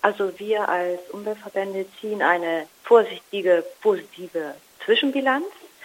Also wir als Umweltverbände ziehen eine vorsichtige, positive Zwischenbilanz.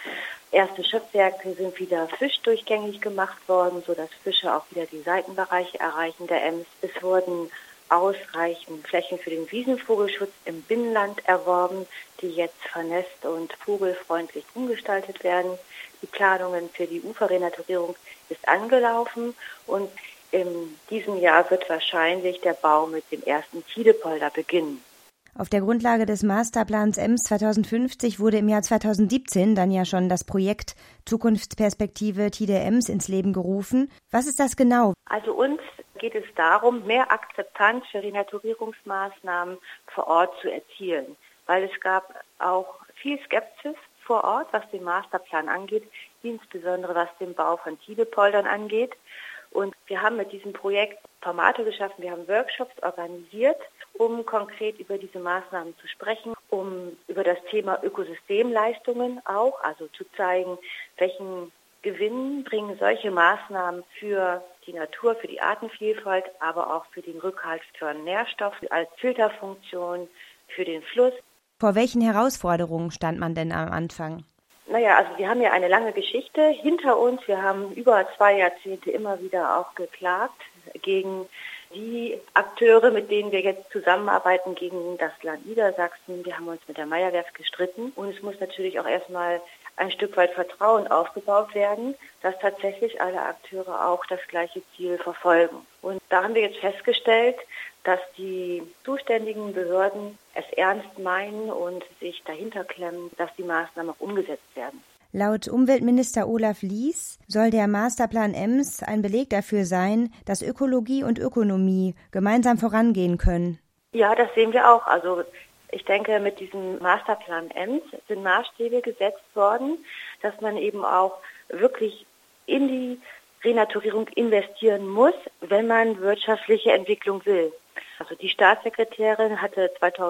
Erste Schrittwerke sind wieder fischdurchgängig gemacht worden, sodass Fische auch wieder die Seitenbereiche erreichen der Ems. Es wurden ausreichend Flächen für den Wiesenvogelschutz im Binnenland erworben, die jetzt vernässt und vogelfreundlich umgestaltet werden. Die Planungen für die Uferrenaturierung ist angelaufen und in diesem Jahr wird wahrscheinlich der Bau mit dem ersten Tidepolder beginnen. Auf der Grundlage des Masterplans Ems 2050 wurde im Jahr 2017 dann ja schon das Projekt Zukunftsperspektive Tide Ems ins Leben gerufen. Was ist das genau? Also uns geht es darum, mehr Akzeptanz für Renaturierungsmaßnahmen vor Ort zu erzielen, weil es gab auch viel Skepsis vor Ort, was den Masterplan angeht, insbesondere was den Bau von Tidepoldern angeht. Und wir haben mit diesem Projekt Formate geschaffen, wir haben Workshops organisiert, um konkret über diese Maßnahmen zu sprechen, um über das Thema Ökosystemleistungen auch, also zu zeigen, welchen Gewinn bringen solche Maßnahmen für die Natur, für die Artenvielfalt, aber auch für den Rückhalt von Nährstoffen als Filterfunktion für den Fluss. Vor welchen Herausforderungen stand man denn am Anfang? Also wir haben ja eine lange Geschichte hinter uns. Wir haben über 2 Jahrzehnte immer wieder auch geklagt gegen die Akteure, mit denen wir jetzt zusammenarbeiten, gegen das Land Niedersachsen. Wir haben uns mit der Meyer-Werft gestritten und es muss natürlich auch erstmal ein Stück weit Vertrauen aufgebaut werden, dass tatsächlich alle Akteure auch das gleiche Ziel verfolgen. Und da haben wir jetzt festgestellt, dass die zuständigen Behörden es ernst meinen und sich dahinter klemmen, dass die Maßnahmen auch umgesetzt werden. Laut Umweltminister Olaf Lies soll der Masterplan Ems ein Beleg dafür sein, dass Ökologie und Ökonomie gemeinsam vorangehen können. Ja, das sehen wir auch. Also ich denke, mit diesem Masterplan Ems sind Maßstäbe gesetzt worden, dass man eben auch wirklich in die Renaturierung investieren muss, wenn man wirtschaftliche Entwicklung will. Also die Staatssekretärin hatte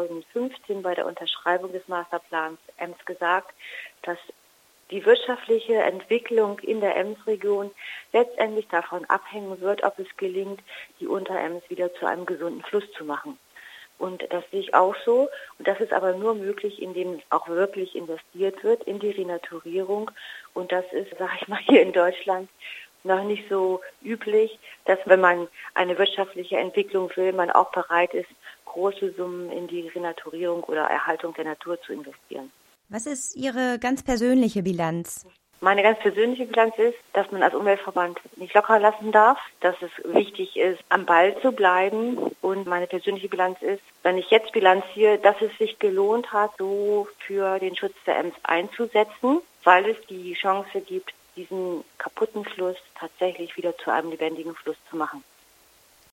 2015 bei der Unterschreibung des Masterplans Ems gesagt, dass die wirtschaftliche Entwicklung in der Emsregion letztendlich davon abhängen wird, ob es gelingt, die Unterems wieder zu einem gesunden Fluss zu machen. Und das sehe ich auch so. Und das ist aber nur möglich, indem auch wirklich investiert wird in die Renaturierung. Und das ist, sage ich mal, hier in Deutschland noch nicht so üblich, dass wenn man eine wirtschaftliche Entwicklung will, man auch bereit ist, große Summen in die Renaturierung oder Erhaltung der Natur zu investieren. Was ist Ihre ganz persönliche Bilanz? Meine ganz persönliche Bilanz ist, dass man als Umweltverband nicht locker lassen darf, dass es wichtig ist, am Ball zu bleiben. Und meine persönliche Bilanz ist, wenn ich jetzt bilanziere, dass es sich gelohnt hat, so für den Schutz der Ems einzusetzen, weil es die Chance gibt, diesen kaputten Fluss tatsächlich wieder zu einem lebendigen Fluss zu machen.